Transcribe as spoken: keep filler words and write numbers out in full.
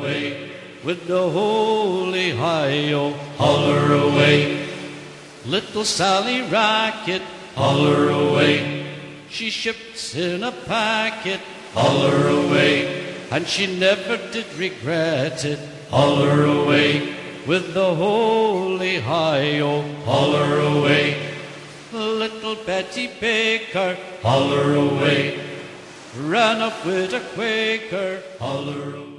away, with the holy hi-yo, holler away. Little Sally Racket, holler away, she ships in a packet, holler away, and she never did regret it, holler away, with the holy hi-yo, holler away. Little Betty Baker, holler away, ran up with a Quaker, holler away.